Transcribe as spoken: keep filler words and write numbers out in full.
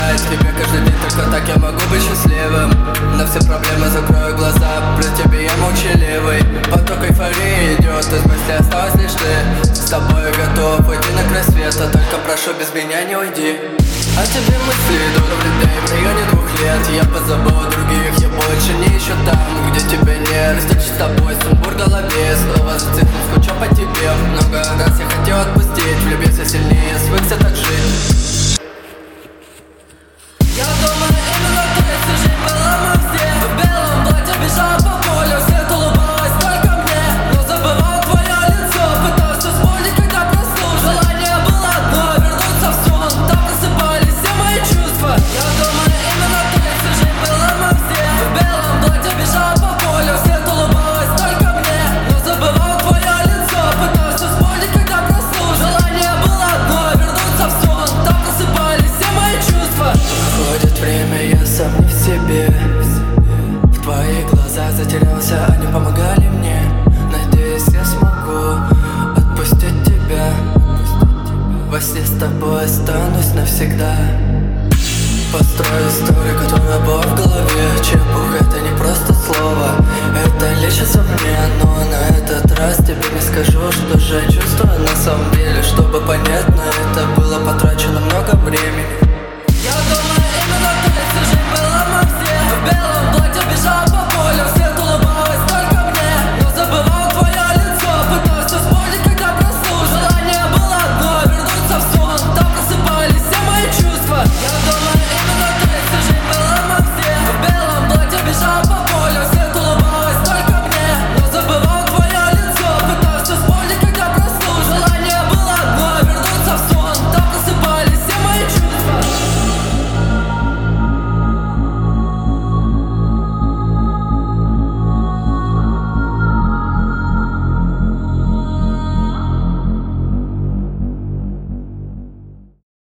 сказать тебе каждый день, только так я могу быть счастливым. На все проблемы закрою глаза, при тебе я молчаливый. Поток эйфории идет, из мысли осталась лишь ты. С тобой готов уйти на край света, только прошу, без меня не уйди. А тебе мысли идут everyday в районе двух лет. Я позабыл о других, я больше не ищу там, где тебя нет. Встречи с тобой, сумбур в голове, снова зацикнул, скучал по тебе. Много раз я хотел отпустить, влюбился сильнее, свыкся так жить. Я думаю, именно ты, всю жизнь была мой все. В белом платье бежала по полю, свет улыбалась только мне. Но забывал твое лицо, пытался вспомнить, когда проснулся. Желание было одно, вернуться в сон. Там просыпались все мои чувства. Я думаю, именно ты, всю жизнь была мой все. В белом платье бежала по полю, свет улыбалась только мне. Но забывал твое лицо, пытался вспомнить, когда проснулся. Желание было одно, вернуться в сон. Там просыпались все мои чувства. Проходит время, я сам не в себе. В твоих глазах затерялся, они помогали мне. Надеюсь, я смогу отпустить тебя. Во сне с тобой останусь навсегда. Построю историю, которая была в голове. Чепух, это не просто слово, это лечится мне. Но на этот раз тебе не скажу, что же я чувствую на самом деле. Чтобы понять, на это было потрачено много времени.